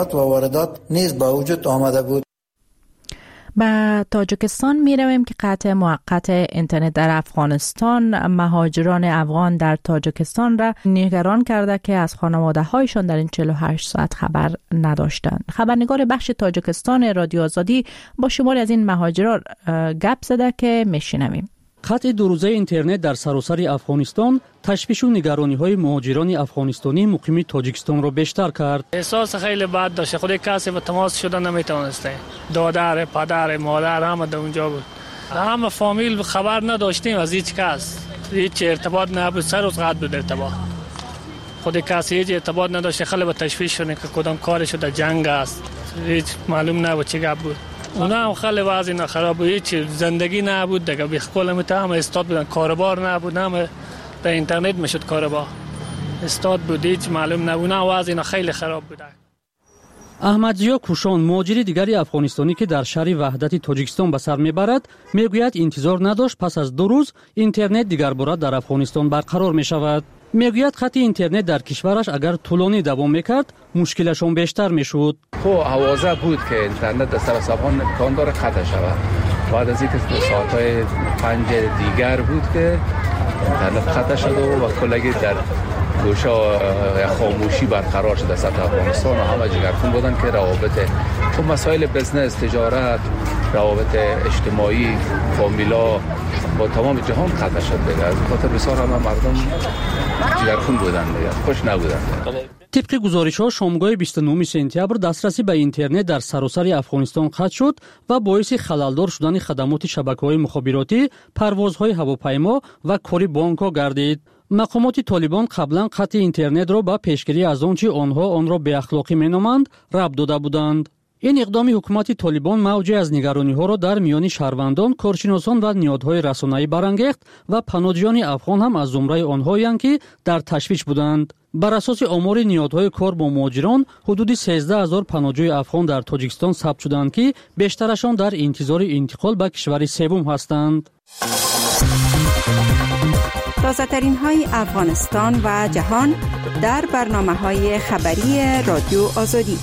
و واردات نیز به وجود آمده بود. به تاجیکستان می رویم که قطع موقت اینترنت در افغانستان مهاجران افغان در تاجیکستان را نگران کرده که از خانواده هایشان در این 48 ساعت خبر نداشتند. خبرنگار بخش تاجیکستان رادیو آزادی با شماری از این مهاجران گپ زده که میشنویم. قطع دو روزه اینترنت در سراسر افغانستان تشویش و نگرانی‌های مهاجران افغانستانی مقیم تاجیکستان را بیشتر کرد. احساس خیلی بد داشت. خود کسی با تماس شدن نمیتونسته. دادر، پدر، مادر همه در اونجا بود. همه فامیل خبر نداشتیم از هیچ کس. هیچ ارتباط نبود. سر روز قطع بود ارتباط. خود کسی هیچ ارتباط نداشت. خیلی با تشویش شدن که کدام کارش در جنگ است. هیچ معلوم نبود چه گپ بود. اونا هم خیلی وضعی خراب بود. هیچ زندگی نبود دیگه. بیخکل هم استاد بودن. کاربار نبود. هم در اینترنت میشد کاربار. استاد بود. هیچ معلوم نبود. اونا وضعی خیلی خراب بود. احمد زیا کوشان مهاجر دیگری افغانستانی که در شهر وحدت تاجیکستان به سر میبرد میگوید انتظار نداشت پس از 2 روز اینترنت دیگر بار در افغانستان برقرار میشود. میگوید خط اینترنت در کشورش اگر طولانی دوام میکرد مشکلشون بیشتر میشد. حوازه بود که اینترنت در سر افغان امکان داره قطع شود. بعد از اینکه ساعت‌های 5 دیگر بود که اینترنت قطع شد و کلگی در گوشه خاموشی برقرار شد در سطح افغانستان و همه جگرخون بودن که روابط تو مسائل بزنس، تجارت، روابط اجتماعی، فامیلا با تمام جهان قطع شد دیگه. از خاطر بسیار همه مردم جگرخون بودن دیگه، خوش نبودن. طبق گزارش‌ها شامگاه 29 سپتامبر دسترسی به اینترنت در سراسر افغانستان قطع شد و باعث خللدار شدن خدمات شبکه‌های مخابراتی، پروازهای هواپیما و کاری بانک‌ها گردید. مقامات طالبان قبلا قطع اینترنت را با پیشگیری از آنچه آنها آن را بی اخلاقی مینامند ربط داده بودند. این اقدام حکومت طالبان موجی از نگرانی‌ها را در میان شهروندان، کارشناسان و نهادهای رسانه‌ای برانگیخت و پناهجویان افغان هم از زمره آنهایند که در تشویش بودند. بر اساس آمار نهادهای کار با مهاجران، حدود 13000 پناهجوی افغان در تاجیکستان ثبت شدند که بیشترشان در انتظار انتقال به کشور سوم هستند. تازه‌ترین های افغانستان و جهان در برنامه‌های خبری رادیو آزادی.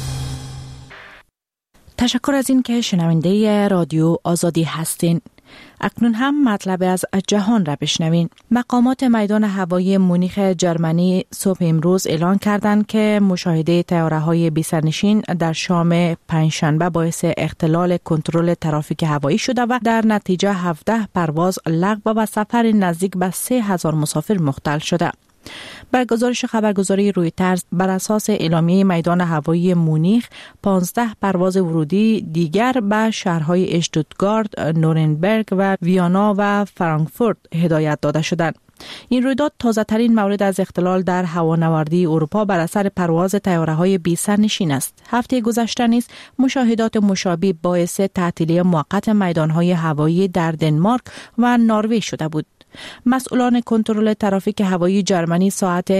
تشکر از این که شنونده رادیو آزادی هستین. اکنون هم مطلب از جهان را بشنوین. مقامات میدان هوایی مونیخ جرمنی صبح امروز اعلان کردند که مشاهده طیاره‌های بی‌سرنشین در شام پنجشنبه باعث اختلال کنترل ترافیک هوایی شده و در نتیجه 17 پرواز لغو و سفر نزدیک به 3000 مسافر مختل شده. بر گزارش خبرگزاری رویترز بر اساس اعلامیه میدان هوایی مونیخ 15 پرواز ورودی دیگر به شهرهای اشتوتگارت، نورنبرگ و ویانا و فرانکفورت هدایت داده شدند. این رویداد تازه‌ترین مورد از اختلال در هوانوردی اروپا بر اثر پرواز طیاره‌های بی‌سرنشین است. هفته گذشته نیز مشاهدات مشابه باعث تعطیلی موقت میدان‌های هوایی در دنمارک و نروژ شده بود. مسئولان کنترل ترافیک هوایی جرمنی ساعت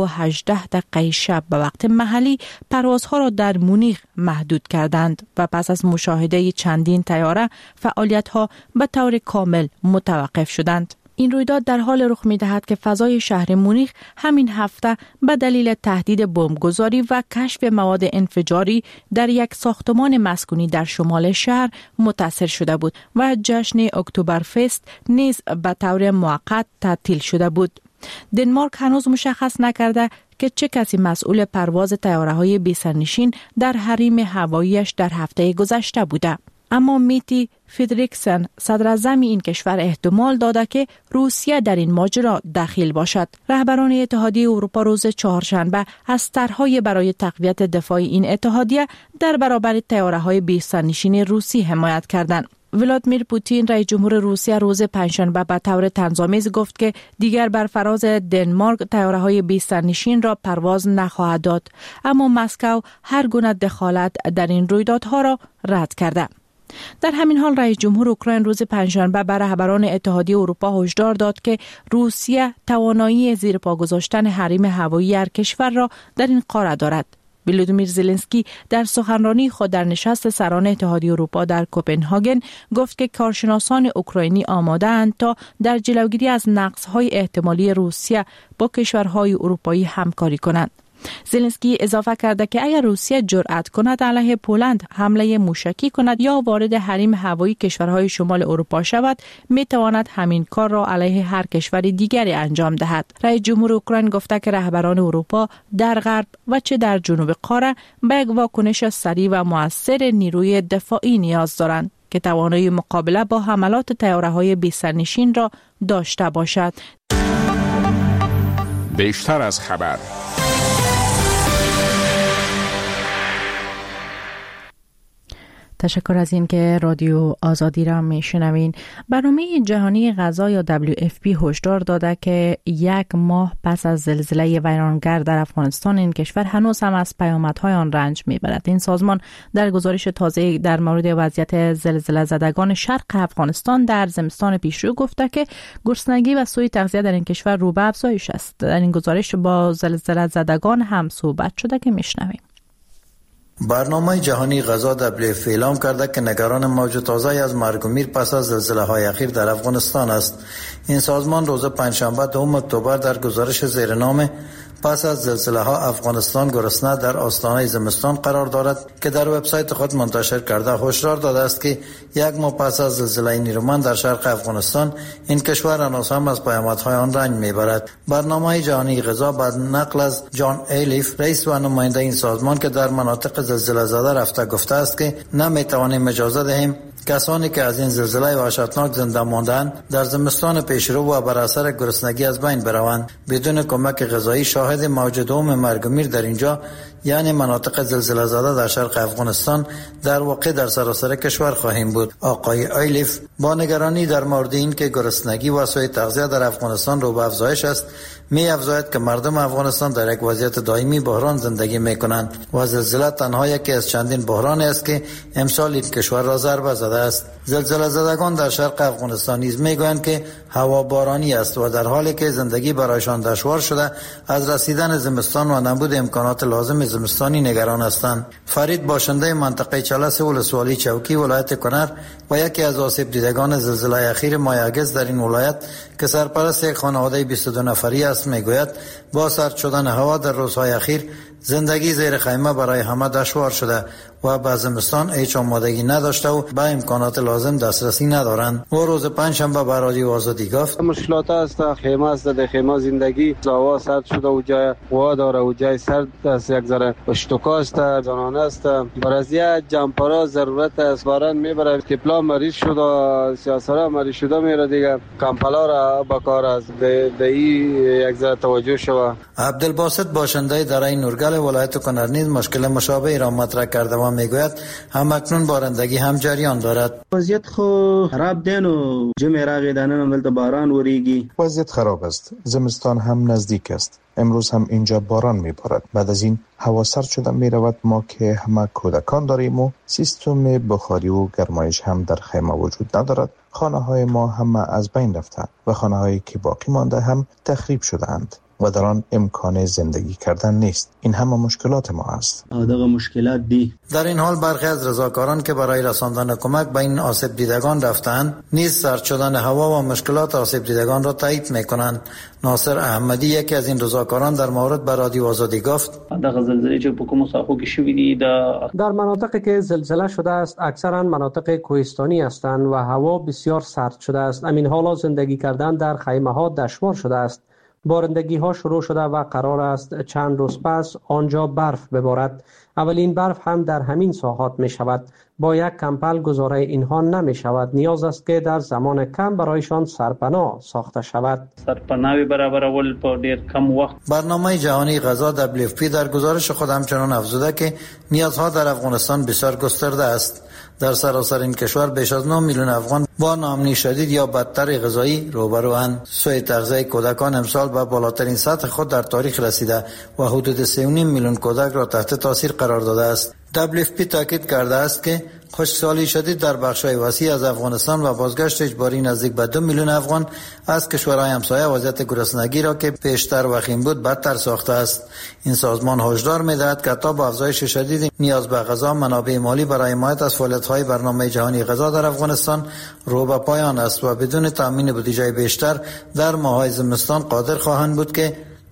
2:18 شب به وقت محلی پروازها را در مونیخ محدود کردند و پس از مشاهده چندین طیاره فعالیت‌ها به طور کامل متوقف شدند. این رویداد در حال رخ می‌دهد که فضای شهر مونیخ همین هفته به دلیل تهدید بمبگذاری و کشف مواد انفجاری در یک ساختمان مسکونی در شمال شهر متاثر شده بود و جشن اکتبرفست نیز به طور موقت تعطیل شده بود. دنمارک هنوز مشخص نکرده که چه کسی مسئول پرواز طیاره‌های بی‌سرنشین در حریم هواییش در هفته گذشته بوده. اما میتی فیدریکسن صدراعظم این کشور احتمال داده که روسیه در این ماجرا دخیل باشد. رهبران اتحادیه اروپا روز چهارشنبه از طرح‌های برای تقویت دفاع این اتحادیه در برابر طیاره‌های بی‌سرنشین روسی حمایت کردند. ولادیمیر پوتین رئیس جمهور روسیه روز پنجشنبه به طور طنزآمیز گفت که دیگر بر فراز دنمارک طیاره‌های بی‌سرنشین را پرواز نخواهد داد، اما مسکو هر گونه دخالت در این رویدادها را رد کرده. در همین حال رئیس جمهور اوکراین روز پنجشنبه بر رهبران اتحادیه اروپا هشدار داد که روسیه توانایی زیر پا گذاشتن حریم هوایی هر کشور را در این قاره دارد. ولودیمیر زلنسکی در سخنرانی خود در نشست سران اتحادیه اروپا در کوپنهاگن گفت که کارشناسان اوکراینی آماده‌اند تا در جلوگیری از نقص‌های احتمالی روسیه با کشورهای اروپایی همکاری کنند. زلنسکی اضافه کرده که اگر روسیه جرأت کند علیه پولند حمله موشکی کند یا وارد حریم هوایی کشورهای شمال اروپا شود، می تواند همین کار را علیه هر کشور دیگری انجام دهد. رئیس جمهور اوکراین گفته که رهبران اروپا در غرب و چه در جنوب قاره به یک واکنش سریع و مؤثر نیروی دفاعی نیاز دارند که توانایی مقابله با حملات طیاره‌های بی‌سرنشین را داشته باشد. بیشتر از خبر. تشکر از این که رادیو آزادی را میشنوین. برنامه جهانی غذا یا WFP هشدار داده که 1 ماه پس از زلزله ویرانگر در افغانستان این کشور هنوز هم از پیامدهای آن رنج میبرد. این سازمان در گزارش تازه در مورد وضعیت زلزله زدگان شرق افغانستان در زمستان پیشرو گفته که گرسنگی و سوء تغذیه در این کشور رو به افزایش است. در این گزارش با زلزله زدگان هم صحبت شده که میشنویم. برنامه جهانی غذا WFP اعلام کرده که نگران موج تازه از مرگ و میر پس از زلزله‌های اخیر در افغانستان است. این سازمان روز پنجشنبه 2 اکتبر در گزارش زیر نام پس از زلزله‌ها افغانستان گرسنه در آستانه زمستان قرار دارد که در وبسایت خود منتشر کرده هشدار داده است که 1 ماه پس از زلزله نیرومند در شرق افغانستان این کشور هنوز هم از پیامدهای آن رنج میبرد. برنامه جهانی غذا بعد نقل از جان ایلیف رئیس و نماینده این سازمان که در مناطق زلزله زده رفته گفته است که نمیتوانیم اجازه دهیم کسانی که از این زلزله وحشتناک زنده ماندند در زمستان پیشرو و بر اثر گرسنگی از بین بروند. بدون کمک غذایی شاهد موج دوم مرگ و میر در اینجا یعنی مناطق زلزله زده در شرق افغانستان در واقع در سراسر کشور خواهیم بود. آقای ایلیف با نگرانی در مورد این که گرسنگی و سوء تغذیه در افغانستان رو به افزایش است می افزاید که مردم افغانستان در یک وضعیت دائمی بحران زندگی می کنند و زلزله تنها یکی از چندین بحرانی است که امسال این کشور را ضربه زده است. زلزله زدگان در شرق افغانستان نیز می گویند که هوا بارانی است و در حالی که زندگی برایشان دشوار شده از رسیدن زمستان و نبود امکانات لازم زمستانی نگران هستند. فرید باشنده منطقه چلس ولسوالی چوکی ولایت کنر و یکی از آسیب دیدگان زلزله اخیر ماه اگست در این ولایت که سرپرست یک خانواده 22 نفری است میگوید با سرد شدن هوا در روزهای اخیر زندگی زیر خیمه برای همه دشوار شده و به زمستان هیچ آمادگی نداشته و به امکانات لازم دسترسی ندارند. و روز پنجشنبه به رادیو آزادی گفت مشکلات است، خیمه است، در خیمه زندگی هوا سرد شده و جای هوا داره و جای سرد است، یک ذره اشتکا است، زنانه است، برازیه جمپرا ضرورت است، باران میبره تپلا مریض شده، سیاسرا مریض شده میره دیگه کمپلا را بکار است، به این یک ذره توجه شود. عبدالباسط باشنده درای نورگل ولایت کنر نیز مشکل مشابهی را مطرح کرده و میگوید هم اکنون بارندگی هم جریان دارد. وضعیت خو خراب دین و جمع راغی دانن ولت باران وریگی. وضعیت خراب است. زمستان هم نزدیک است. امروز هم اینجا باران میبارد. بعد از این هوا سرد شده میرود. ما که همه کودکان داریم و سیستم بخاری و گرمایش هم در خیمه وجود ندارد. خانه های ما همه از بین رفته و خانه هایی که باقی مانده هم تخریب شده اند و در آن امکان زندگی کردن نیست. این همه مشکلات ما است. دغه مشکلات دی. در این حال برخی از رضاکاران که برای رساندن کمک به این آسیب دیدگان رفتند نیز سرد شدن هوا و مشکلات آسیب دیدگان را تایید میکنند. ناصر احمدی یکی از این رضاکاران در مورد به رادیو آزادی گفت دغه زلزله چې په کومو ساحو کې شوې دي در مناطقی که زلزله شده است اکثرا مناطق کوهستانی هستند و هوا بسیار سرد شده است. همین حالا زندگی کردن در خیمه ها دشوار شده است. بارندگی ها شروع شده و قرار است چند روز پس آنجا برف ببارد. اولین برف هم در همین ساحات می شود. با یک کمپل گزاره اینها نمی شود. نیاز است که در زمان کم برایشان سرپناه ساخته شود. سرپناه برابرول په ډیر کم وخت. برنامه جهانی غذا WFP در گزارش خود همچنان افزوده که نیازها در افغانستان بسیار گسترده است. در سراسر این کشور بیش از 9 میلیون افغان با ناامنی شدید یا بدتر غذایی روبروند. سوء تغذیه کودکان امسال به بالاترین سطح خود در تاریخ رسیده و حدود 3.5 میلیون کودک را تحت تاثیر قرار داده است. WFP تاکید کرده است که خشکسالی شدید در بخش‌های وسیع از افغانستان و بازگشت اجباری نزدیک به 2 میلیون افغان از کشورهای همسایه وضعیت گرسنگی را که پیشتر وخیم بود بدتر ساخته است. این سازمان هشدار می‌دهد که تا با افزایش شدید نیاز به غذا منابع مالی برای حمایت از فعالیت‌های برنامه جهانی غذا در افغانستان رو به پایان است و بدون تامین بودجه بیشتر در ماه‌های زمستان قادر خواهند بود که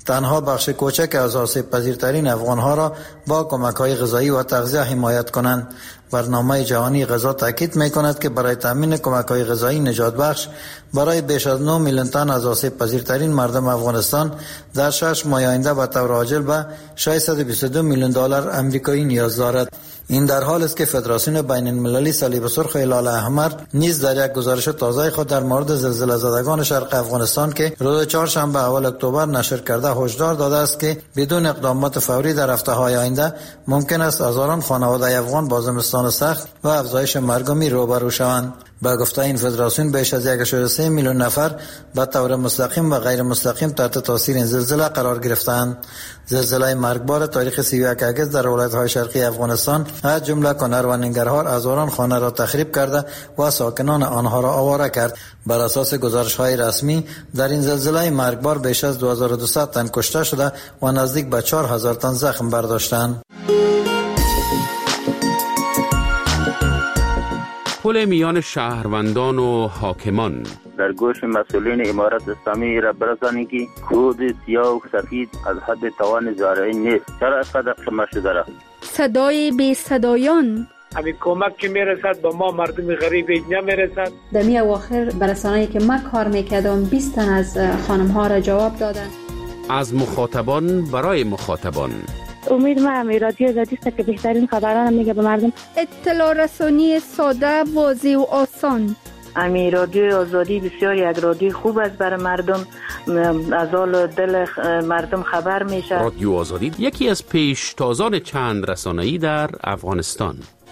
تنها بخش کوچک از آسیب پذیرترین افغانها را با کمک‌های غذایی و تغذیه حمایت کنند. برنامه جهانی غذا تاکید می‌کند که برای تامین کمک‌های غذایی نجات بخش برای بیش از 9 میلیون تن از آسیب پذیرترین مردم افغانستان در 6 ماه آینده به طور عاجل به 622 میلیون دلار آمریکایی نیاز دارد. این در حال است که فدراسیون بین المللی صلیب سرخ هلال احمر نیز در یک گزارش تازه خود در مورد زلزله زدگان شرق افغانستان که روز چهارشنبه اول اکتبر نشر کرده هشدار داده است که بدون اقدامات فوری در هفته‌های آینده ممکن است هزاران خانواده افغان با زمستان سخت و افزایش مرگ و میر روبرو شوند. با گفته این فدراسیون بیش از 1.3 میلیون نفر به طور مستقیم و غیر مستقیم تحت تاثیر این زلزله قرار گرفتند. زلزله مرگبار تاریخ 31 اگست در ولایت‌های شرقی افغانستان از جمله کنر و ننگرهار هزاران خانه را تخریب کرده و ساکنان آنها را آواره کرد. بر اساس گزارش‌های رسمی در این زلزله مرگبار بیش از 2200 تن کشته شده و نزدیک به 4000 تن زخم برداشتند. پل میان شهروندان و حاکمان در گوش مسئولین امارت اسلامی را برسانید که کود سیاه و سفید از حد توان زارعی نیست. چرا اینقدر شما شده را؟ صدای بی صدایان همین کمک که میرسد به ما مردم غریب نمیرسد. در می اواخر برسانه‌ای که من کار میکردم 20 تن از خانم ها را جواب دادن. از مخاطبان برای مخاطبان. امید ما هم رادیو آزادی است که بهترین خبران میگه به مردم. اطلاع رسانی ساده، واضح و آسان. امی رادیو آزادی بسیار یک رادیو خوب است برای مردم، از حال دل مردم خبر میشه. رادیو آزادی یکی از پیشتازان چند رسانه‌ای در افغانستان.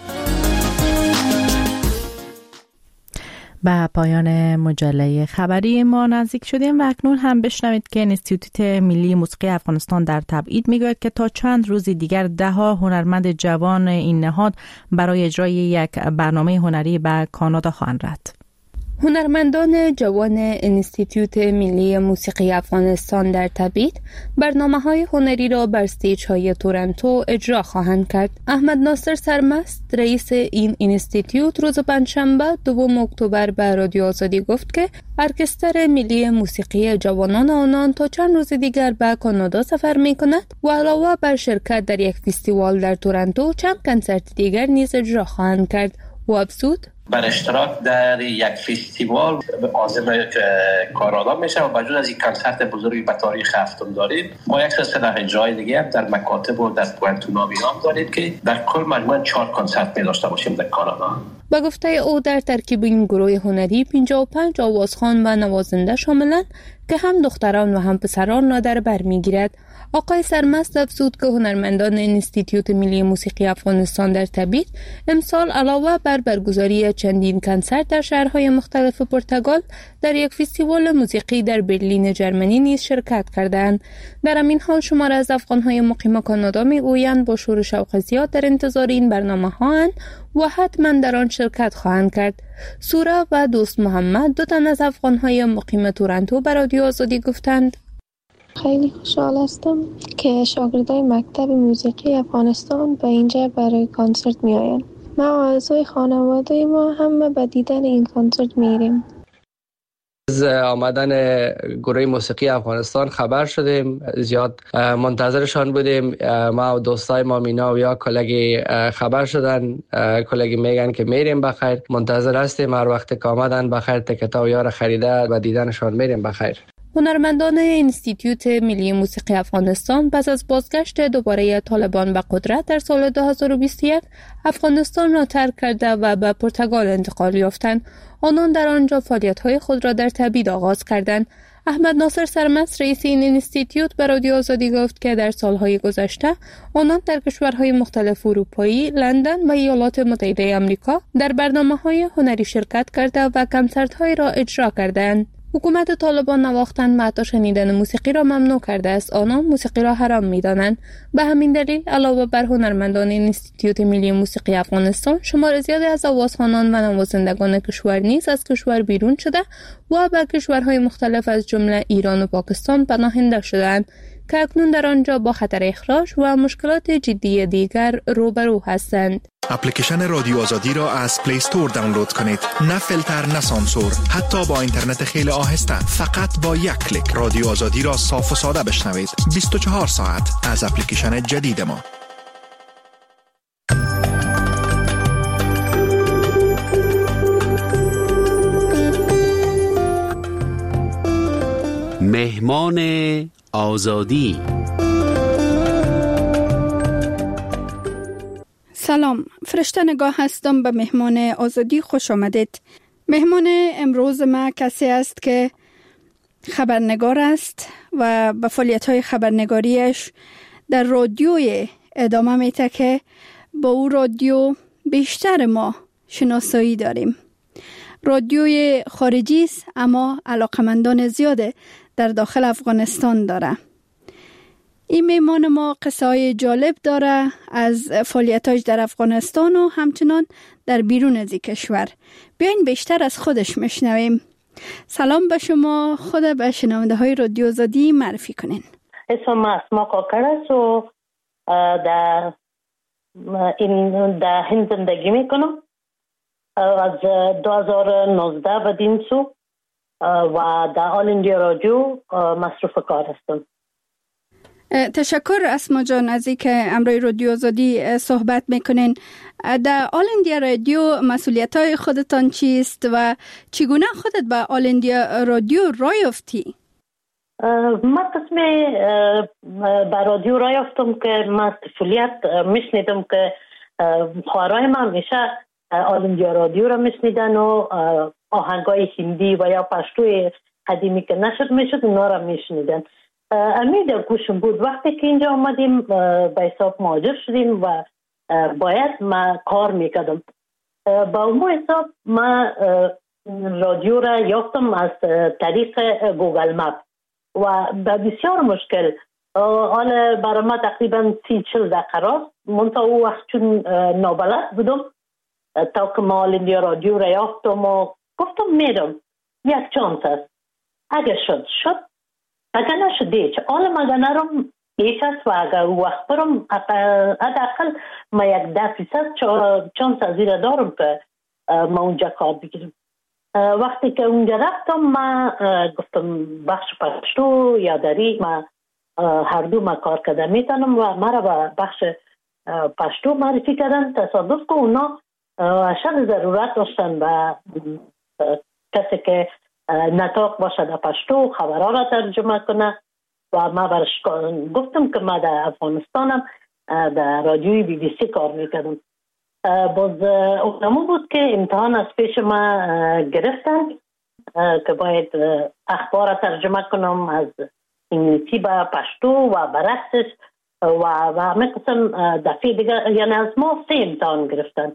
به پایان مجله خبری ما نزدیک شدیم و اکنون هم بشنوید که انستیتوت ملی موسیقی افغانستان در تبعید میگوید که تا چند روز دیگر 10 هنرمند جوان این نهاد برای اجرای یک برنامه هنری به کانادا خواهند رفت. هنرمندان جوان انستیتوت ملی موسیقی افغانستان در تبعید برنامه‌های هنری را بر استیج‌های تورنتو اجرا خواهند کرد. احمد ناصر سرمست رئیس این انستیتوت روز پنجشنبه 2 اکتبر به رادیو آزادی گفت که ارکستر ملی موسیقی جوانان آنان تا چند روز دیگر به کانادا سفر می‌کند و علاوه بر شرکت در یک فستیوال در تورنتو چند کنسرت دیگر نیز اجرا خواهند کرد و افزود بر اشتراک در یک فستیوال عازم کانادا میشه و بجز از این کنسرت بزرگی به تاریخ هفتم داریم، ما یک سلسله اجرای دیگه هم در مکاتب و در تورنتو نامیرام داریم که در کل مجموعاً 4 کنسرت می داشته باشیم در کانادا. با گفته او در ترکیب این گروه هنری 55 آوازخوان و نوازنده شاملند که هم دختران و هم پسران را در بر میگیرد. آقای سرمست افزود که هنرمندان انستیتوت ملی موسیقی افغانستان در تبعید امسال علاوه بر برگزاری چندین کنسرت در شهرهای مختلف پرتغال در یک فستیوال موسیقی در برلین جرمنی نیز شرکت کردند. در همین حال شمار از افغانهای مقیم کانادا میگویند با شور و شوق زیاد در انتظار این برنامه‌ها اند و حتما در آن شرکت خواهند کرد. سورا و دوست محمد 2 تن از افغانهای مقیم تورنتو به رادیو آزادی گفتند خیلی خوشحال هستم که شاگردای مکتب موسیقی افغانستان به اینجا برای کنسرت می آیند. ما و اعضای خانواده ما همه به دیدن این کنسرت میریم. از آمدن گروه موسیقی افغانستان خبر شدیم، زیاد منتظرشان بودیم. ما و دوستای ما مینا و یا کلگی خبر شدن، کلگی میگن که میریم بخیر، منتظر هستیم هر وقت که آمدن بخیر تکتا و یار خریده و دیدنشان میریم بخیر. هنرمندان انستیتوت ملی موسیقی افغانستان پس از بازگشت دوباره طالبان به قدرت در سال 2021 افغانستان را ترک کرده و به پرتغال انتقال یافتند. آنان در آنجا فعالیت‌های خود را در تبعید آغاز کردند. احمد ناصر سرمست رئیس این انستیتوت به رادیو آزادی گفت که در سالهای گذشته آنان در کشورهای مختلف اروپایی، لندن و ایالات متحده آمریکا در برنامه‌های هنری شرکت کرده و کنسرت‌های را اجرا کردند. حکومت طالبان نواختن و حتی شنیدن موسیقی را ممنوع کرده است. آنان موسیقی را حرام می‌دانند. به همین دلیل علاوه بر هنرمندان انستیتوت ملی موسیقی افغانستان، شمار زیادی از آوازخوانان و نوازندگان کشور نیز از کشور بیرون شده و به کشورهای مختلف از جمله ایران و پاکستان پناهنده شدند که اکنون در آنجا با خطر اخراج و مشکلات جدی دیگر روبرو هستند. اپلیکیشن رادیو آزادی را از پلی استور دانلود کنید. نه فیلتر نه سانسور، حتی با اینترنت خیلی آهسته. فقط با یک کلیک رادیو آزادی را صاف و ساده بشنوید. 24 ساعت از اپلیکیشن جدید ما. مهمان آزادی. سلام، فرشته نگاه هستم. به مهمان آزادی خوش آمدید. مهمان امروز ما کسی است که خبرنگار است و به فعالیت‌های خبرنگاریش در رادیوی ادامه میده که با او رادیو بیشتر ما شناسایی داریم. رادیوی خارجی است اما علاقمندان زیاد در داخل افغانستان داره. این مهمان ما قصه‌های جالب داره از فعالیتاش در افغانستان و همچنان در بیرون از کشور. بیاین بیشتر از خودش میشنویم. سلام به شما، خود به شنونده های رادیو آزادی معرفی کنین. اسم اسما کاکر است و در هند زندگی میکنم. از 2019 به دین سو و در آل اندیا رادیو مصروف کار هستم. تشکر اسما جان از اینکه امروی رادیو آزادی صحبت میکنین. در آل اندیا رادیو مسئولیت‌های خودتان چیست و چگونه خودت به آل اندیا رادیو راه یافتی؟ من قسمی به رادیو راه یافتم که من طفولیت میشنیدم که خواهرای من همیشه آل اندیا رادیو را میشنیدن و آهنگای هندی و یا پشتوی قدیمی که نشد میشد اونا را میشنیدن. امید گوشم بود. وقتی که اینجا آمدیم به حساب مهاجر شدیم و باید ما کار میکردم. با اون حساب ما رادیو را یافتم از طریق گوگل مپ و به بسیار مشکل. حالا برای ما تقریبا 30-40 دقیقه راست. منطقه او وقت چون نابلد بودم تا که ما اندیا رادیو را یافتم و گفتم میرم. یک چانس است. اگه شد. اگر نشده چه حالا مگه نرم یک است و اگر وقت برم حداقل ما 10% چانس از این دارم که ما اونجا کار بگیرم. وقتی که اونجا رفتم ما گفتم بخش پشتو یا دری ما هر دو ما کار کردم میتونم و ما را به بخش پشتو معرفی کردن. تصادف که اونا اشد ضرورت داشتن و کسی که نطاق باشه در پشتو خبرها را ترجمه کنه و ما برش گفتم که ما در افغانستانم در رادیوی BBC کار میکردم. باز اونمو بود که امتحان از پیش ما گرفتن که باید اخبار را ترجمه کنم از انگلیسی به پشتو و برعکسش و همه قسم دفعه دیگه، یعنی از ما 3 امتحان گرفتن.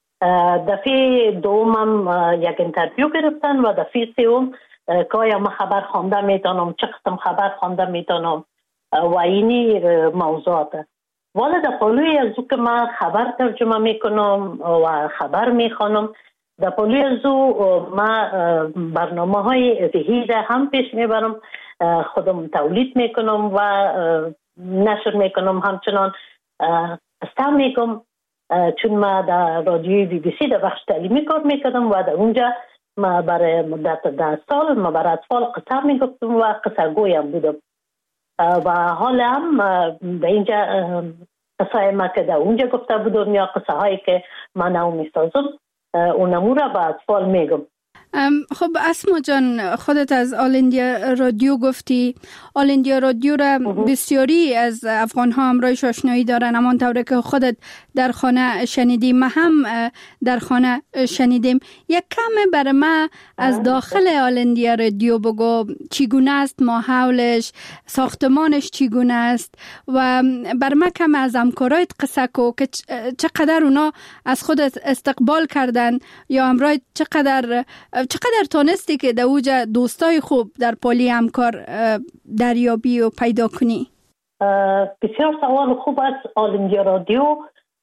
دفعه دومم یک انترویو گرفتن و دفعه سوم که آیا من خبر خوانده میتونم، چه قسم خبر خوانده میتونم و اینی موضوعات. والا در پلوی از او که من خبر ترجمه میکنم و خبر میخوانم، در پلوی از او من برنامه های ذهیده هم پیش میبرم، خودم تولید میکنم و نشر میکنم، همچنان استعمال میکنم. چون ما در رادیوی BBC در بخش تعلیمی کار میکردم و در اونجا ما برای مدت 10 سال ما برای اطفال قصه میگفتم و قصه گویم بودم و حالا هم در اینجا قصه ما که در اونجا گفته بودم یا قصه هایی که من او میسازم اونمو را به اطفال میگم. خب اسما جان، خودت از آل اندیا رادیو گفتی. آل اندیا رادیو را بسیاری از افغان ها همراهش آشنایی دارن، اما طوری که خودت در خانه شنیدیم ما هم در خانه شنیدیم. یک کم برای ما از داخل آل اندیا رادیو بگو، چگونه است ماحولش، ساختمانش چگونه است و بر ما کم از همکارایت قصه کو که چقدر اونا از خودت استقبال کردن یا همراه چقدر تانستی که در اوجا دوستای خوب در پالی همکار دریابی و پیدا کنی؟ بسیار سوال خوب است. آل اندیا رادیو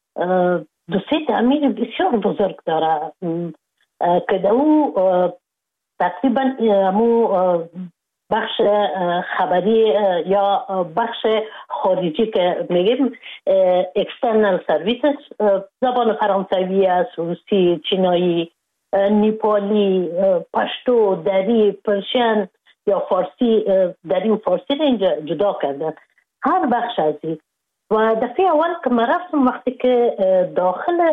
دوستی تعمیر بسیار بزرگ داره که در او تقریبا بخش خبری یا بخش خارجی که میگیم اکسترنال سرویسز، زبان فرانسوی است، روسی، چینایی، نیپالی، پشتو، دری، پرشین یا فارسی. دری و فارسی رو اینجا جدا کردن، هر بخش از این. و دفعه اول که من رفتم، وقتی که داخل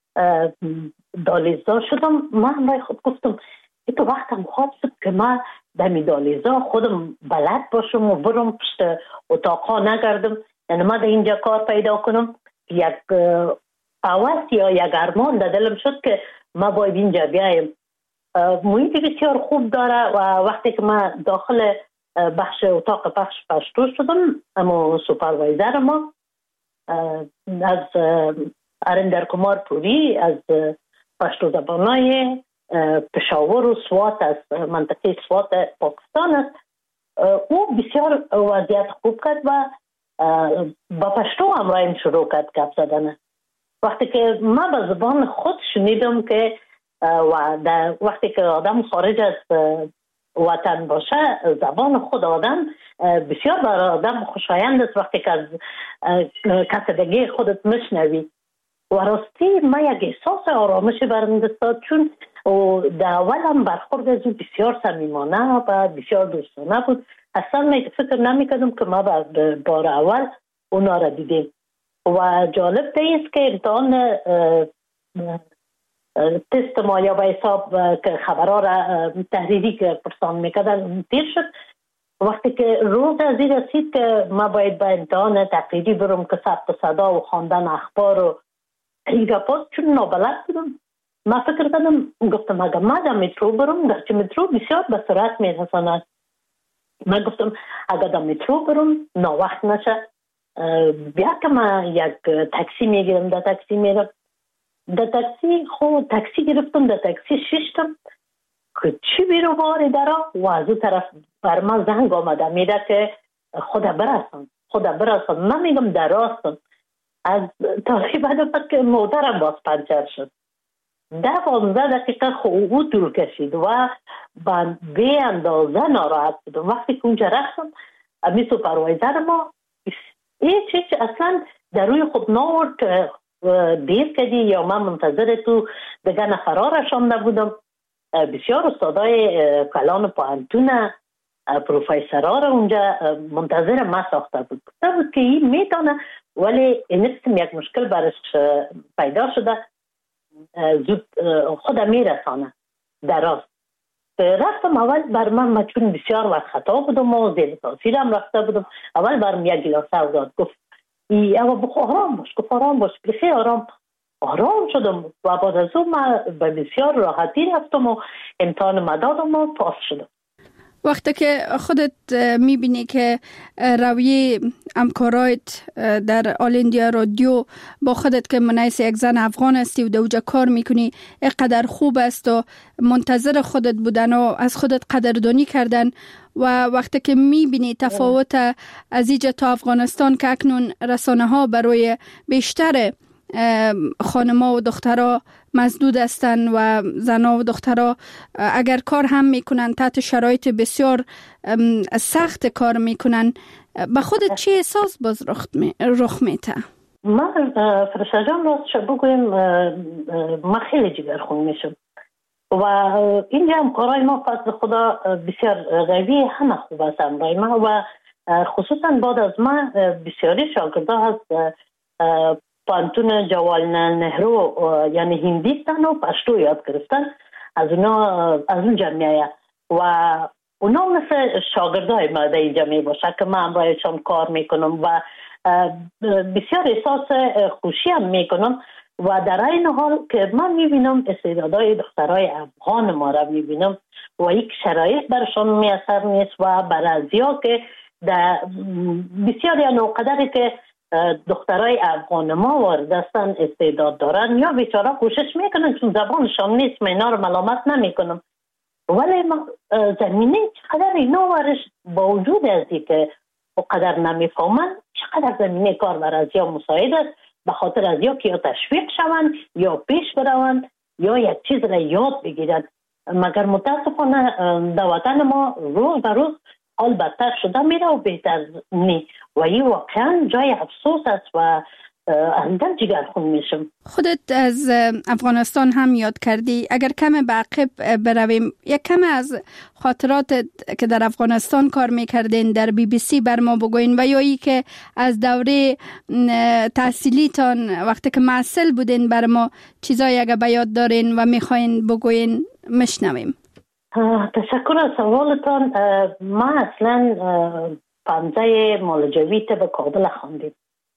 دالیزا شدم، من برای خود گفتم تو وقتم خواهد شد که من دمی دالیزا خودم بلد باشم و برم پشت اتاقا نگردم. یعنی من در اینجا کار پیدا کنم. یک آواز یا یک ارمان در دلم شد که ما باید اینجا بیایم. محیط بسیار خوب داره و وقتی که من داخل بخش اتاق پخش پشتو شدم، اما سوپروایزر ما از ارندر کمار پوری از پشتو زبانای پشاور و سوات از منطقه سوات پاکستان است. او بسیار وضعیت خوب کرد و با پشتو همراهیم شروع کرد گپ زدن. وقتی که من به زبان خود شنیدم که وقتی که آدم خارج از وطن باشه، زبان خود آدم بسیار برای آدم خوشایند است. وقتی که از کسبگی خودت میشنوی و راستی من یک احساس آرامش برم داد، چون در اول هم برخورد از او بسیار صمیمانه و بسیار دوستانه بود. اصلا فکر نمی‌کردم که ما بار اول اونا را دیدیم. و جالب است که امتحان تست ما یا به حساب که خبرها را تحریری که پرسان میکردن تیر شد. وقتی که روز از این رسید که ما باید به امتحان تقریری برم که ثبت صدا و خواندن اخبار و این گپات، چون نابلد بودم، ما فکر کردم، گفتم اگر ما در مترو برم، گرچه مترو بسیار به سرعت میرساند، من گفتم اگر در مترو برم ناوقت نشه، بیا که من یک تاکسی میگیرم، در تاکسی میرم. در تاکسی تاکسی گرفتم، در تاکسی ششتم که چی بیرو باری درا و از اون طرف بر من زنگ آمده میده که خدا برسان. من میگم در راستم. از تقریبا که مادرم باز پنچر شد. 10-15 دقیقه او طول کشید و به اندازه ناراحت بودم. وقتی که اونجا رفتم، امی سوپروایزر ما هیچ اصلا در روی خود ناورد که دیر کردی یا من منتظر تو دیگه نفرها رشانده بودم. بسیار استادای کلان پوهنتون، پروفیسرها را اونجا منتظر ما ساخته بود. گفته بود که این میتونه، ولی این قسم یک مشکل برش پیدا شده، زود خود میرسانه در راست. رفتم اول بر من چون بسیار وقت خطا بودم و زیر تاثیرم رفته بودم، اول برم یک گلاسه داد، گفت اما بخو آرام باش، گفت آرام باش، بخی آرام شدم و بعد از اون من به بسیار راحتی رفتم و امتحان مدادم و پاس شدم. وقتی که خودت میبینی که رویه همکارایت در آل اندیا رادیو با خودت که منیس یک زن افغان هستی و دوجا کار میکنی اینقدر خوب است و منتظر خودت بودن و از خودت قدردانی کردن، و وقتی که میبینی تفاوت از اینجا تا افغانستان که اکنون رسانه ها برای بیشتر خانم‌ها و دخترها مسدود هستند و زنها و دخترها اگر کار هم میکنن تحت شرایط بسیار سخت کار میکنن، به خودت چه احساس باز رخ میته؟ من فرشته جان راستش بگویم من خیلی جگرخون میشم و اینجا هم کارهای ما فضل خدا بسیار قوی، همه خوب است امرای ما و خصوصا بعد از ما بسیاری شاگرده هست پانتون جواهرلال نهرو یعنی هندیستان و پشتو یاد گرفتن، از اون جمعیه و اونا مثل شاگردای ما در اینجا می باشه که من امرایشان کار میکنم و بسیار احساس خوشی هم میکنم و در این حال که من میبینم استعدادهای دخترای افغان ما را میبینم و یک شرایط برشان میاثر نیست و برازیا که در بسیار یا نوقدری که دخترای افغان ما وارد هستن استعداد دارن یا بیچاره کوشش میکنن چون زبانشان نیست، من اینا رو ملامت نمیکنم، ولی زمینه چقدر اینا ورش با وجود ازی که قدر نمیفهمن چقدر زمینه کار برازیا مساعد است، به خاطر از یا که یا تشویق شوند یا پیش بروند یا یک چیز را یاد بگیرند. مگر متاسفانه در وطن ما روز به روز حال بدتر شده میره و بهتر نی و این واقعا جای افسوس است و اندر جگرخون میشم. خودت از افغانستان هم یاد کردی، اگر کم به عقب برویم یک کم از خاطرات که در افغانستان کار میکردین در BBC بر ما بگوین و یا ای که از دوره تحصیلیتان وقتی که معسل بودین بر ما چیزایی اگر به یاد دارین و میخواین بگوین مشنویم. تشکر از سوالتان. ما اصلا پانزه مالجویت به کابل خواندیم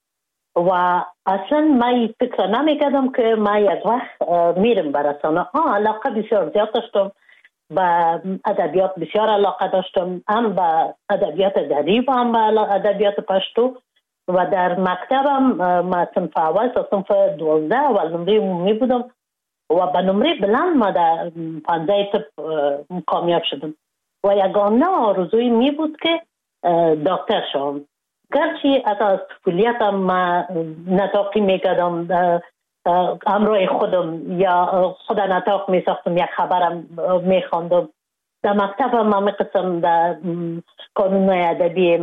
و اصلا ما فکر نمیکردم که ما یک وقت میرم به رسانه. علاقه بسیار زیاد داشتم، به ادبیات بسیار علاقه داشتم، هم به ادبیات دری و هم به ادبیات پشتو و در مکتبم ما صنف اول تا صنف 12 اول نمره عمومی بودم و به نمره بلند ما در 15 طب کامیاب شدم و یگانه آرزوی می بود که دکتر شوم. گرچه از طفولیتم ما نطاقی میکردم، همراه خودم یا خود نطاق میساختم، یک خبرم میخواندم. در مکتبم ما میقسم در کانون ادبی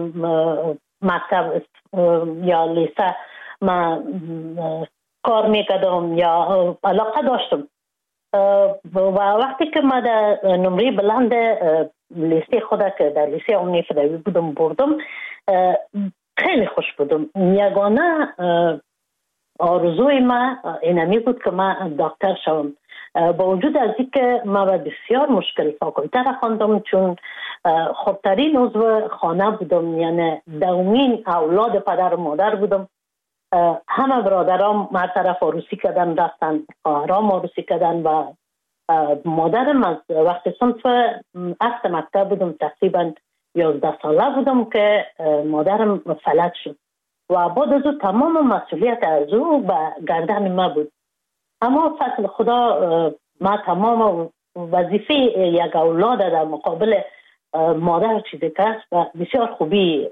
مکتب یا لیسه ما کار میکردم یا علاقه داشتم و وقتی که ما در نمره بلند لیسه خود که در لیسه عمومی فدایی بودم بردم، خیلی خوش بودم. یگانه آرزوی ما اینمی بود که ما دکتر شوم. با وجود از اینکه ما بسیار مشکل فاکولته را خواندم، چون خودترین عضو خانه بودم، یعنی دومین اولاد پدر و مادر بودم. همه برادرام ما طرف عروسی کردن رفتن، خواهرام عروسی کردن و مادرم از وقتی صنف اصل مکتب بودم تقریبا 11 ساله بودم که مادرم فلج شد و بعد از او تمام مسئولیت از او به گردن ما بود. اما فضل خدا ما تمام وظیفه یک اولاد در مقابل مادر چیزی که است و بسیار خوبی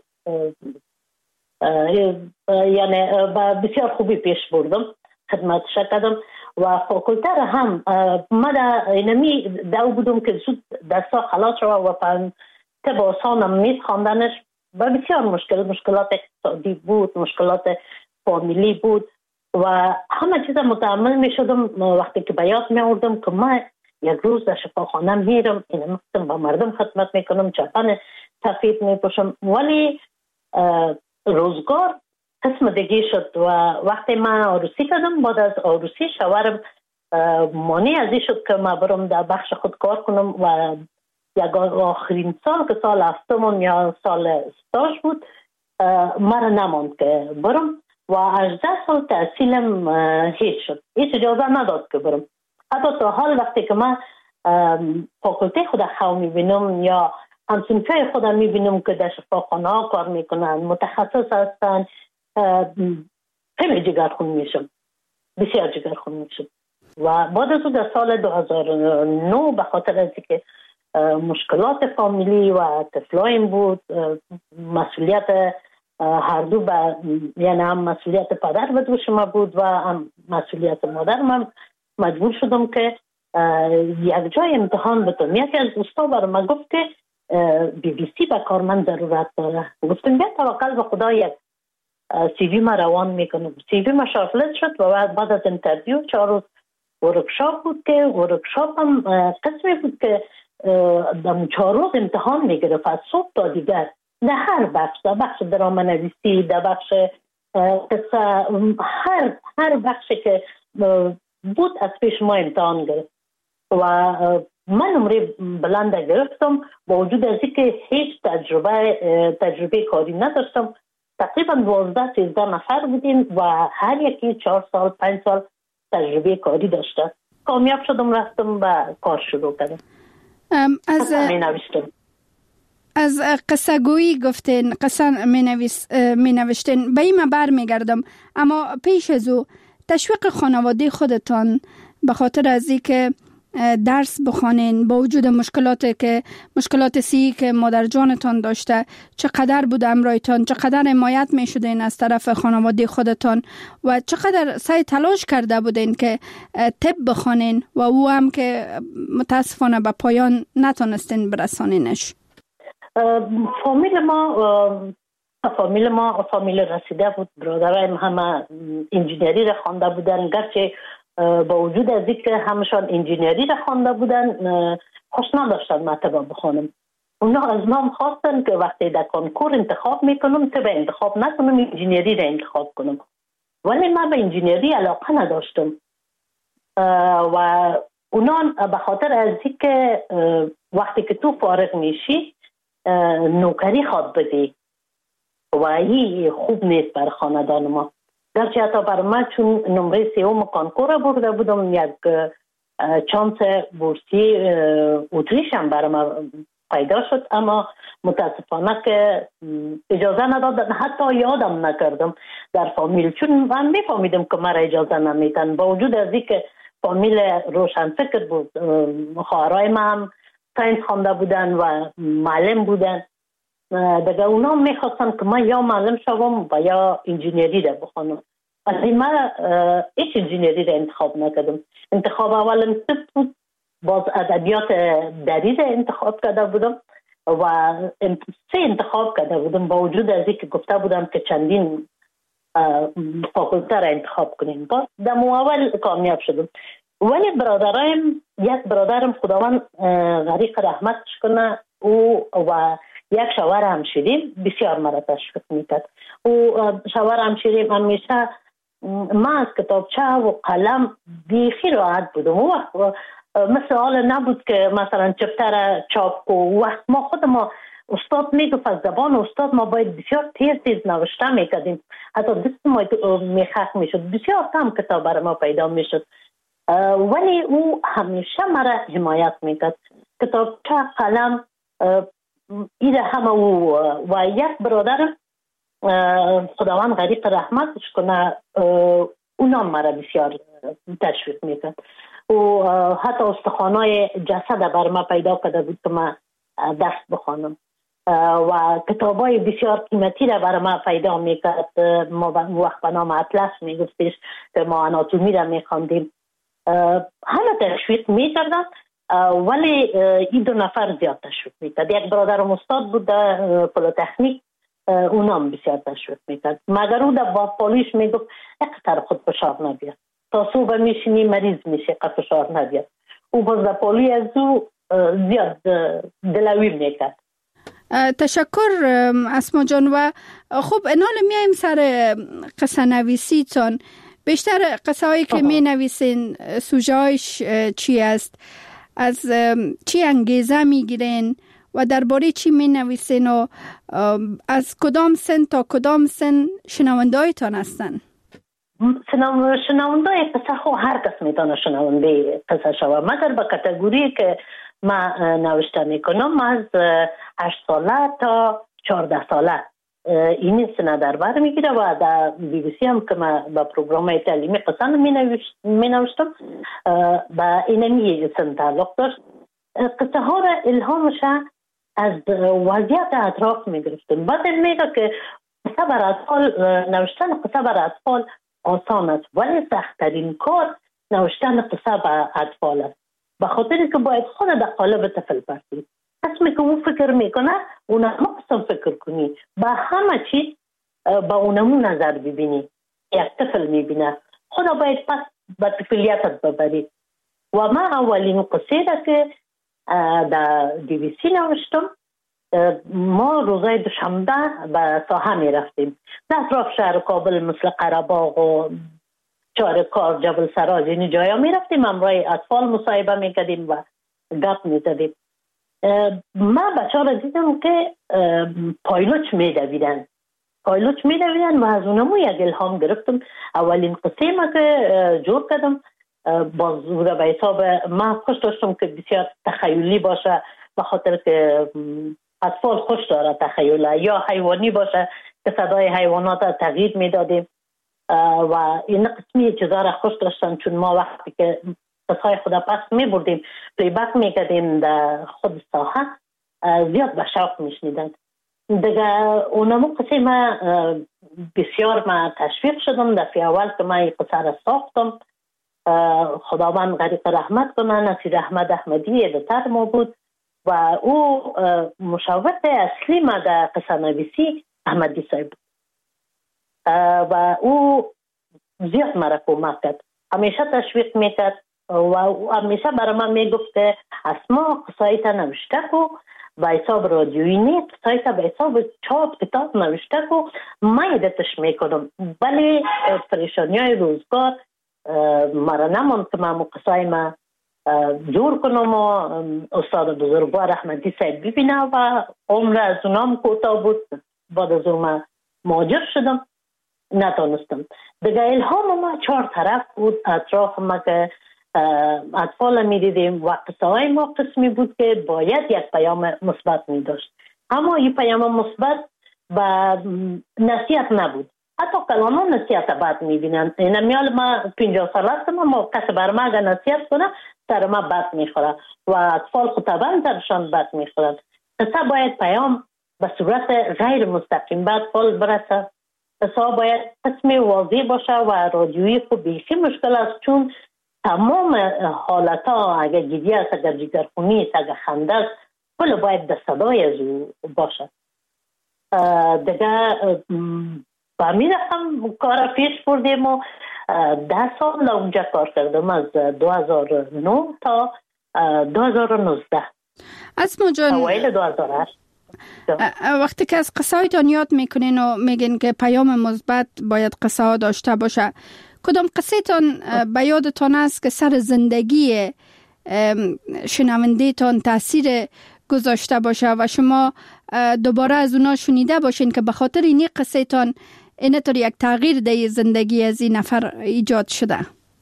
یعنی بسیار خوبی پیش بردم، خدمتش کردم و فاکولته را هم ما در اینمی دو بودم که زود دستا خلاص شد و طب آسانم نیست خواندنش و بسیار مشکلات اقتصادی بود، مشکلات فامیلی بود و همه چیز متحمل می شدم. وقتی که به یاد می آوردم که ما یک روز در شفاخانه میرم، این با مردم خدمت میکنم، چپن سفید میپوشم، ولی روزگار قسم دیگه شد و وقتی من عروسی کردم، بعد از عروسی شوهرم مانع از این شد که من برم در بخش خود کار کنم و یک آخرین سال که سال هفتم یا سال استاژ بود مرا نماند که برم و 18 سال تحصیلم هیچ شد، هیچ اجازه نداد که برم. حتی تا حال وقتی که من فاکولته خود خواه میبینم یا همسنفه خود میبینم که در شفاخانه ها کار میکنن، متخصص هستن، خیلی جگرخون میشم، بسیار جگرخون میشم. و بعد از او در سال 2009 به خاطر از که مشکلات فامیلی و طفلایم بود، مسئولیت هر دو یعنی هم مسئولیت پدر به دوش ما بود و هم مسئولیت مادر من، مجبور شدم که یک جای امتحان بتونم. یکی از دوستا برای من گفت که BBC به کار من ضرورت داره. گفتم بیا توکل به خدا، یک CV ما روان میکنم. CV ما شارتلیست شد و بعد از انترویو 4 روز ورکشاپ بود که ورکشاپ هم قسمی بود که 4 روز امتحان میگرفت از صبح تا دیگر در هر بخش، در بخش درام نویسی، در بخش قصه، هر بخشی که بود از پیش ما امتحان گرفت و من نمره بلند گرفتم با وجود از اینکه هیچ تجربه کاری نداشتم. تقریبا 12-13 نفر بودیم و هر یکی 4 سال 5 سال تجربه کاری داشته. کامیاب شدم، رفتم و کار شروع کردم. از قصه گویی گفتین، قصه می نوشتین، به این بر می گردم. اما پیش از او تشویق خانواده خودتان به خاطر از این که درس بخوانین با وجود مشکلات سی که مادر جانتان داشته، چقدر بود همراهتان، چقدر حمایت می شدین از طرف خانواده خودتان و چقدر سعی تلاش کرده بودین که طب بخوانین و او هم که متاسفانه به پایان نتونستین برسانینش؟ فامیل ما فامیل رسیده بود. برادرایم همه انجینری را خوانده بودن، گرچه با وجود از اینکه همشان انجینری را خوانده بودن خوش نداشتن مطلب بخونم. اونا از ما خواستن که وقتی در کنکور انتخاب میکنم طب انتخاب نکنم، انجینری را انتخاب کنم. ولی من به انجینری علاقه نداشتم و اونا به خاطر از اینکه وقتی که تو فارغ میشی نوکری خواد بدی و این خوب نیست بر خاندان ما. گرچه حتی بر من چون نمره 3 کنکور برده بودم، یک چانس بورسی اتریش هم بر من پیدا شد، اما متاسفانه که اجازه ندادن، حتی یادم نکردم در فامیل، چون من میفهمیدم که مرا اجازه نمیدن. با وجود از اینکه فامیل روشن فکر بود، خواهرای من هم ساینس خوانده بودن و معلم بودن، دیگه اونا میخواستن که من یا معلم شوم و یا انجینری را بخونم. ولی من هیچ انجینری را انتخاب نکردم. انتخاب اولم طب بود، باز ادبیات دری را انتخاب کرده بودم و 3 انتخاب کرده بودم، با وجود از اینکه گفته بودم که چندین فاکولته را انتخاب کنیم. باز در اول کامیاب شدم. ولی برادرایم، یک برادرم خداوند غریق رحمتش کنه، او و یک شوهر همشیریم بسیار مرا تشویق میکرد. او شوهر همشیریم همیشه من از کتابچه و قلم بیخی راحت بودم. او وقت مثل حال نبود که مثلا چپتر چاپ کو. وقت ما خود ما استاد میگفت از زبان استاد ما باید بسیار تیز نوشته میکردیم، حتی دست ما میخک میشد، بسیار کم کتاب برای ما پیدا میشد. ولی او همیشه مرا حمایت میکرد. کتابچه قلم ایده همه او و یک برادرم خداوند غریق رحمتش کنه، اونا مرا بسیار تشویق میکرد. و حتی استخوانای جسد بر ما پیدا کرده بود که من دست بخوانم و کتابای بسیار قیمتی را بر ما پیدا میکرد. ما وقت به نام اطلس میگفتش که ما آناتومی را میخواندیم. همه تشویق میکردن، ولی این 2 نفر زیاد تشویق میکرد. یک برادرم استاد بود در پلیتکنیک، اونام بسیار تشویق میکرد، مگر او در پالیش میگفت اقتر خود فشار نبید، تا صبح میشینی مریض میشه قد فشار نبید. او باز در پالی از او زیاد دلوی میکرد. تشکر اسما جان. و خب انال میایم سر قصه نویسی تان. بیشتر قصه هایی که می نویسین سوژه‌اش چی است؟ از چی انگیزه می گیرین و درباره چی می نویسین و از کدام سن تا کدام سن شنونده هایتان هستن؟ شنونده قصه خو هر کس میتونه شنونده قصه شوه، مگر به کاتگوری که من نوشته میکنم از 8 ساله تا 14 ساله این سنه در بر میگیره و در BBC هم که من با پروگرام تعلیمی قصه می نوشتم با اینمی سن تعلق داشت. قصه ها را الهامش از وضعیت اطراف می گرفتم. بعد میگه که قصه بر اطفال، نوشتن قصه بر اطفال آسان است، ولی سخت‌ترین کار نوشتن قصه بر اطفال است، به خاطر که باید خود در قالب طفل برسی. اسمی که او فکر میکنه اونمو قسم فکر کنی، با همه چیز با اونمو نظر ببینی. یک طفل میبینه، خدا باید پس به طفلیتت ببری. و من اولین قصه را که در BBC نوشتم، ما روزای دوشنبه به ساحه میرفتیم در اطراف شهر کابل، مثل قره‌باغ و چارکار، جبل سراج، این جایا میرفتیم، همراه اطفال مصاحبه میکردیم و گپ میزدیم. من بچه ها را دیدم که پایلوچ میدویدن و از اونمو یک الهام گرفتم. اولین قصه ما که جور کردم باز به حساب من خوش داشتم که بسیار تخیلی باشه، به خاطر که اطفال خوش داره تخیله، یا حیوانی باشه که صدای حیوانات تغییر میدادیم و این قسمی چیزا را خوش داشتن، چون ما وقتی که قصهای خدا پس میبردیم پلیبک میکردیم در خود ساحه زیاد به شوق میشنیدن دیگه. اونمو قصه ما بسیار ما تشویق شدم. دفعه اول که ما این قصه را ساختم، خداوند غریق رحمت کنه، نصیر احمد احمدی ادیتور ما بود و او مشاور اصلی ما در قصه نویسی احمدی صاحب بود و او زیاد مرا کمک کرد، همیشه تشویق میکرد و همیشه برای من میگفت که اسما قصایت نوشته کو به حساب رادیویی نیست، قصایت به حساب چاپ کتاب نوشته کو، من ایدتش میکنم. ولی پریشانی های روزگار مرا نماند که من قصای ما جور کنم و استاد بزرگوار احمدی صاحب ببینم و عمر از اونام کوتاه بود. بعد از اون مهاجر شدم، نتونستم. دیگه الهام ما 4 طرف بود اطراف ما که اطفال می دیدیم و قصه های ما قسمی بود که باید یک پیام مثبت می داشت، اما این پیام مثبت و نصیحت نبود. حتی کلاما نصیحت بد می بینن. این میال ما 50 سال هستم، ما کسی بر ما اگر نصیحت کنه سر ما بد می خوره و اطفال خطبان سرشان بد می خورد. قصه باید پیام به صورت غیر مستقیم به اطفال برسه. قصه باید قسم واضح باشه و رادیویی خب بیخی مشکل است، چون تمام حالت ها اگر گیدی است، اگر جگرخونی است، اگر خنده است، کل باید در صدای از او باشه. دیگه با همین رقم کار پیش بردیم و 10 سال اونجا کار کردم، از 2009 تا 2019. اسما جان، اوایل 2008 وقتی که از قصه هایتان یاد میکنین و میگین که پیام مثبت باید قصه ها داشته باشه، کدام قصه تان به یادتان است که سر زندگی شنونده تان تاثیر گذاشته باشه و شما دوباره از اونا شنیده باشین که به خاطر این قصه تان اینطور یک تغییر در زندگی از این نفر ایجاد شده؟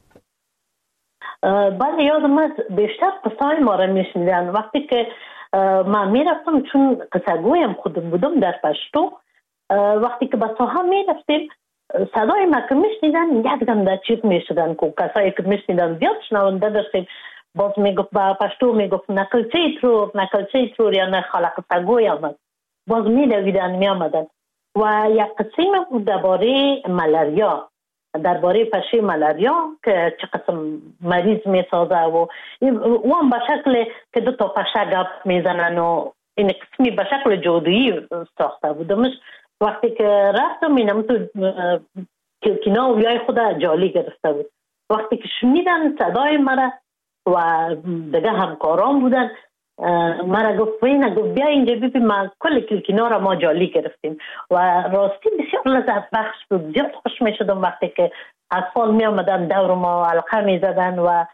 بله، یادم است بیشتر قصه های ما را میشنیدن. وقتی که من میرفتم، چون قصه گویم خودم بودم در پشتو، وقتی که به ساحه میرفتیم صدای ما که میشنیدن یک دم در چیز میشدن که کسایی که میشنیدن زیاد شنونده داشتیم. باز میگفت با پشتو میگفت نکلچه ترور یا نه خالق سگوی آمد، باز میدویدن میامدن. و یک قسم بود درباره ملاریا، درباره پشه ملاریا که چه قسم مریض میسازه و هم به شکل که 2 تا پشه گپ میزنن و این قسمی به شکل جادویی ساخته بودمش. وقتی که رفتم اینم تو کلکینا و بیای خود جالی گرفته بود. وقتی که شنیدن صدای مرا و دیگه همکاران بودن، مرا گفت بیا اینجا ببین، ما کل کلکینا را ما جالی گرفتیم و راستی بسیار لذت بخش بود. زیاد خوش می شدم وقتی که اطفال می آمدن دور ما حلقه می زدن و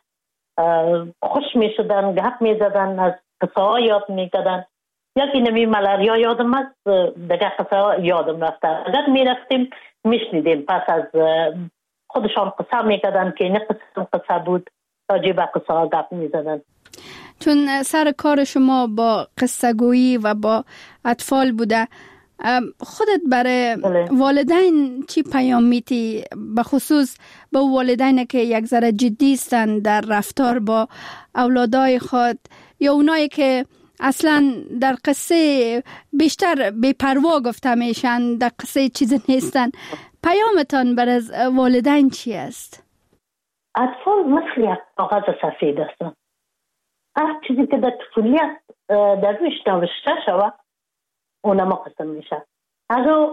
خوش می شدن، گپ می زدن، از قصه ها یاد می کردن. یکی نمی ملاریا یادم است، دیگه قصه ها یادم رفته. اگر می رفتیم می شنیدیم، پس از خودشان قصه می کردن که این قصه بود، راجع به قصه ها گپ می زدن. چون سر کار شما با قصه گویی و با اطفال بوده، خودت برای والدین چی پیام میتی؟ به خصوص به والدین که یک ذره جدی هستن در رفتار با اولادای خود یا اونایی که اصلا در قصه بیشتر بی‌پروا گفته میشن، در قصه چیزی نیستن، پیامتان برای والدین چی است؟ اطفال مثل یک کاغذ سفید هستن. هر چیزی که در طفولیت در رویش نوشته شود اونما قسم میشه. اگر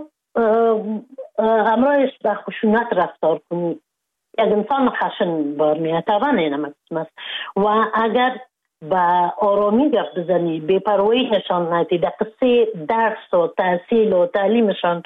همراهش به خشونت رفتار کنی، یک انسان خشن بار میاد، طبعا اینما قسم است. و اگر به آرامی گفت بزنی، بی‌پروایی نشان ندی، در قصه درس و تحصیل و تعلیمشان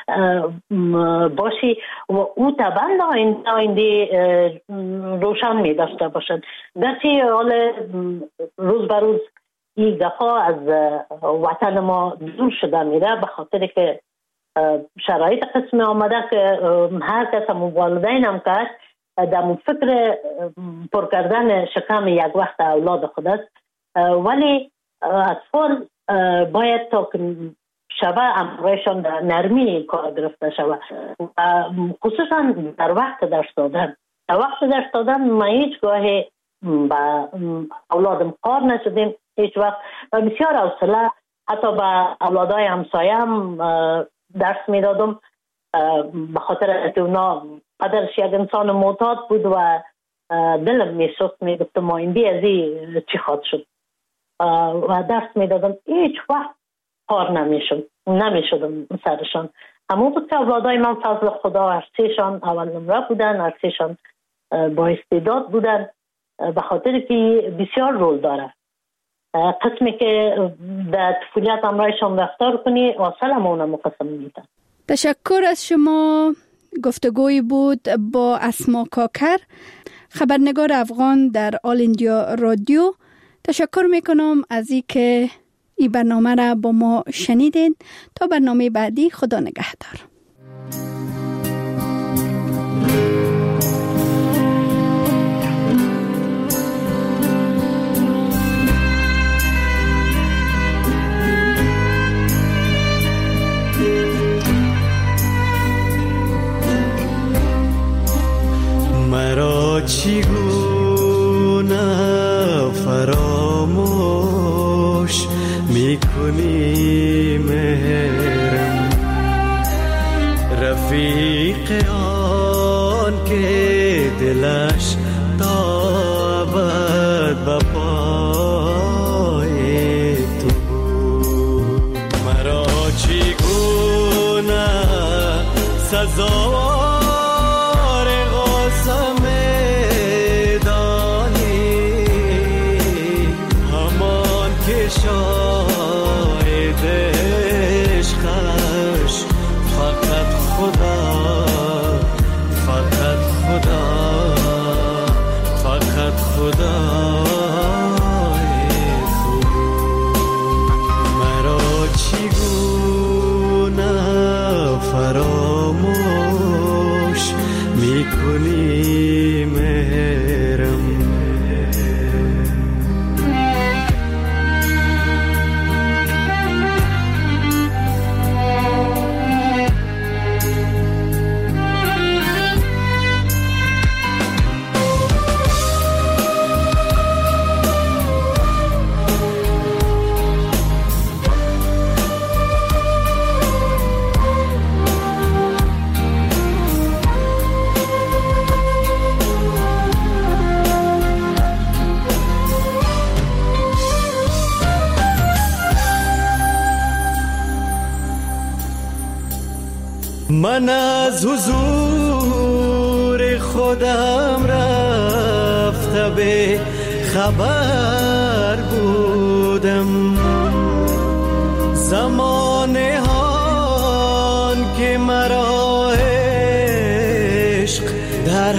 باشی و او طبعا آینده روشن می داشته باشد. گرچه حال روز به روز این دفعه از وطن ما دور شده میره به خاطر که شرایط قسم آمده که هر کس والدین هم کرد در فکر پر کردن شکم یک وقت اولاد خود است. ولی اطفال باید تا که شبه امرایشان در نرمی کار گرفته شود، خصوصا در وقت درس دادن. در وقت درس دادن ما هیچ گاهی با اولادم کار نشدیم هیچ وقت و بسیار حوصله حتی با اولادای همسایه هم درس میدادم به خاطر که اونا قدرش یک انسان معتاد بود و دلم میسوخت، میگفتم آینده از این چی خواهد شد. و درس میدادم، هیچ وقت کار نمیشدم سرشان. همون بود که اولادای من فضل خدا هرسیشان اول نمره بودن، هرسیشان با استعداد بودن، به خاطر که بسیار رول داره. قسمی که به طفولیت امرایشان رفتار کنی واصل همونه مقسم میدن. تشکر از شما. گفتگوی بود با اسما کاکر، خبرنگار افغان در آل اندیا رادیو. تشکر میکنم از این که این برنامه را با ما شنیدین. تا برنامه بعدی، خدا نگهدار. مرا چگونه فراموش میکنی مهرم، رفیق آن که دلش تا ابد به پای تو بود. مرا چگونه سزاوار من از حضور خودم رفته به خبر بودم، زمانه هان که مرا عشق در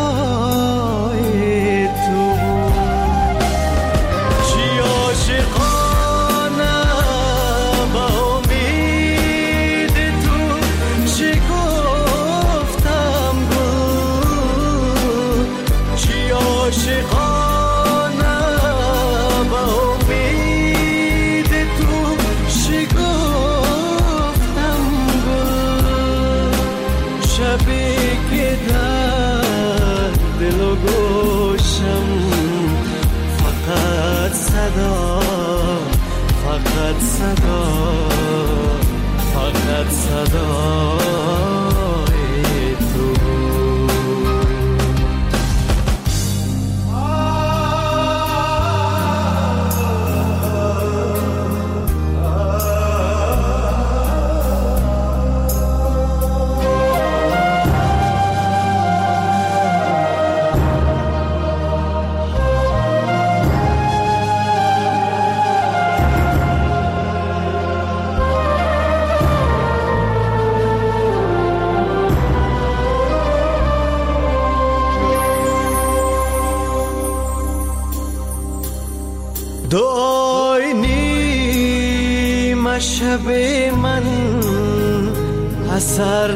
هوای تو بود. چی عاشقانه با امید تو چی گفتم بود، چی عاشقانه با امید تو چی گفتم بود. شبی که در دل و گوشم فقط صدا صدای تو. دعای نیم شب من اثر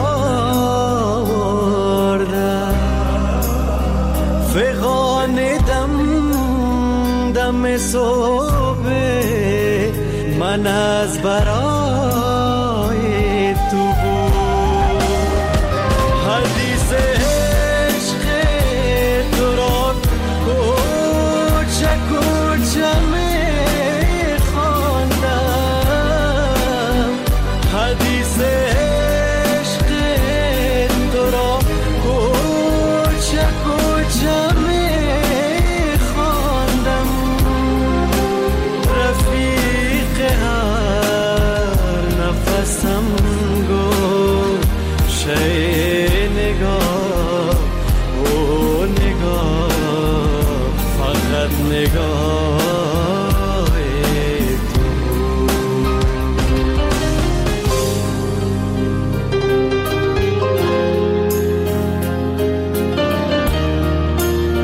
نیاورده، فغان دم صبح من از برای